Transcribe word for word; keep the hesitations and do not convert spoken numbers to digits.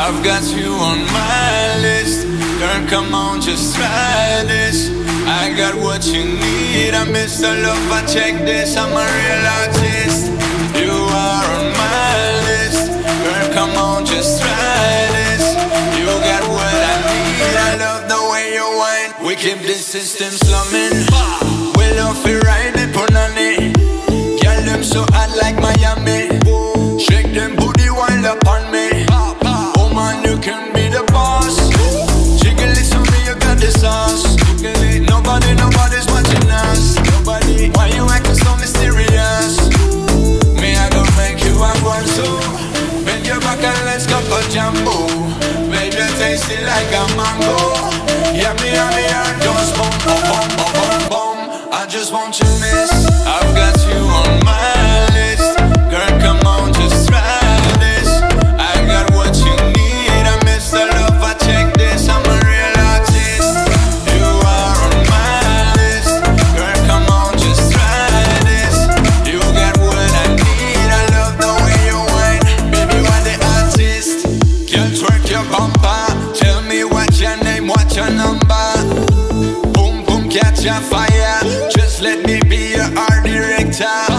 I've got you on my list. Girl, come on, just try this. I got what you need. I'm Mister Lover, check this. I'm a real artist. You are on my list. Girl, come on, just try this. You got what I need. I love the way you whine. We keep this system slumming. We love it right, they put on it. Girl, them so hot like Miami. Shake them booty while up on me. Oh man, you can be the boss. Jiggle it to me, you got the sauce. Nobody, nobody's watching us. Nobody, why you acting so mysterious? Me, I gon' make you have one too. Bend your back and let's go for jumbo. Baby, you taste it like a mango. Yummy, yummy, and just boom, boom, boom, boom, boom, boom. I just want you, miss. I've got you on my list. Girl, come on, just try this. I got what you need. I'm Mister Lover, check this. I'm a real artist. You are on my list. Girl, come on, just try this. You got what I need. I love the way you whine. Baby, you are the artist. Girl, twerk your bumper. Tell me what's your name, what's your number. Boom, boom, catch a fire. Just let me be your art director.